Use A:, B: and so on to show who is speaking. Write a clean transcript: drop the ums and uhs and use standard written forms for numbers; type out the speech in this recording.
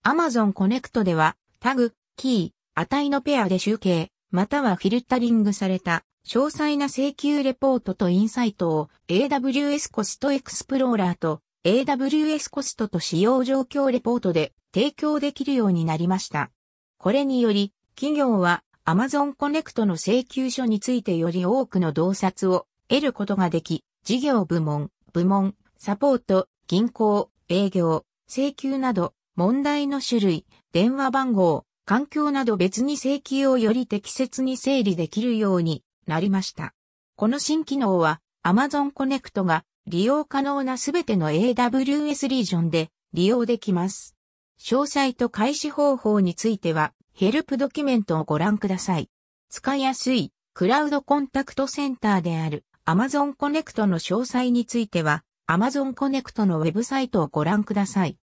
A: Amazon Connect ではタグ、キー、値のペアで集計、またはフィルタリングされた詳細な請求レポートとインサイトを AWS コストエクスプローラーと AWS コストと使用状況レポートで提供できるようになりました。これにより企業は Amazon Connect の請求書についてより多くの洞察を得ることができ、事業部門、サポート、銀行、営業、請求など問題の種類、電話番号、環境など別に請求をより適切に整理できるようになりました。この新機能は Amazon Connect が利用可能なすべての AWS リージョンで利用できます。詳細と開始方法についてはヘルプドキュメントをご覧ください。使いやすいクラウドコンタクトセンターである Amazon Connect の詳細については Amazon Connect のウェブサイトをご覧ください。